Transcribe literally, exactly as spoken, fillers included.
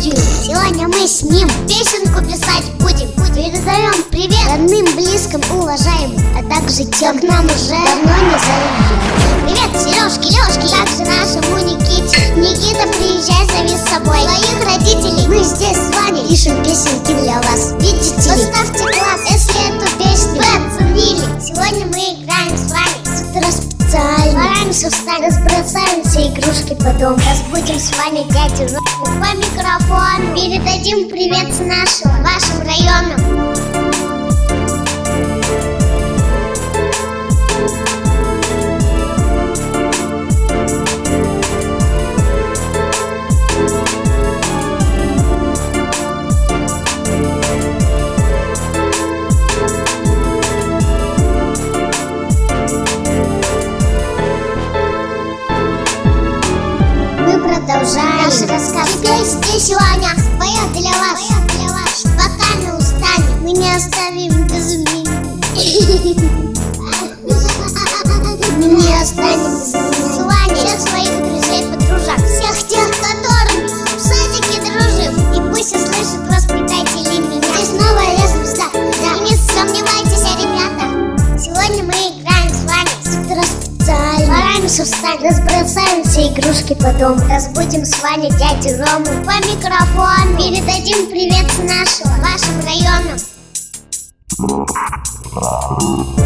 родители. Сегодня мы с ним песенку писать будем. Передаем привет родным, близким, уважаемым, а также тем, к нам уже давно не заезжали. Привет Сережке, Лешке, также нашему Никите. Никита, приезжай, зови с собой своих родителей. Мы здесь с вами пишем песенки для вас. Видите ли? Поставьте класс, если эту песню вы оценили. Сегодня мы играем с вами с утра специально. Пораньше встали, разбросаем все игрушки по дому. Разбудим с вами дядю Рому по микрофону. Передадим привет с нашего, вашим районом. Продолжаем наш рассказ. Песня сегодня поет для вас, поет для вас. Пока не устанем, мы не оставим без умений. Мы не останем без умений. С вами всех своих друзей, подружак, всех тех, которыми в садике дружим. И пусть услышат вас предатели меня. Здесь новая звезда, да. И не сомневайтесь, ребята. Сегодня мы играем с вами с утра специально. Пораньше встать, разбросаем все игрушки по дому. Разбудим с вами дядю Рому по микрофону. Передадим привет с нашего, вашим районом.